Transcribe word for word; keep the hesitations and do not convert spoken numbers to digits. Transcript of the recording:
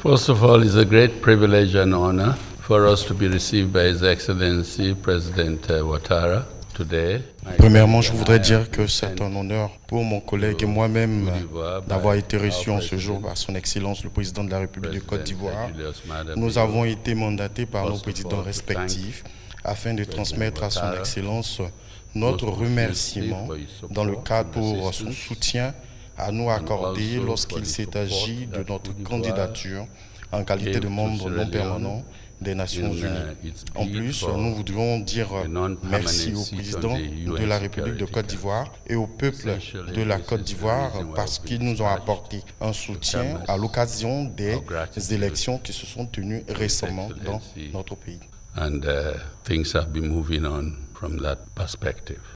First of all, it's a great privilege and honor for us to be received by His Excellency President Ouattara today. Premièrement, je voudrais dire que c'est un honneur pour mon collègue et moi-même d'avoir été reçus en ce jour par son Excellence le Président de la République de Côte d'Ivoire. Nous avons été mandatés par nos présidents respectifs afin de transmettre à son Excellence notre remerciement dans le cadre pour son soutien à nous accorder lorsqu'il s'est agi de notre candidature en qualité de membre non permanent des Nations Unies. En plus, nous voudrions dire merci au président de la République de Côte d'Ivoire et au peuple de la Côte d'Ivoire parce qu'ils nous ont apporté un soutien à l'occasion des élections qui se sont tenues récemment dans notre pays. And uh, things have been moving on from that perspective.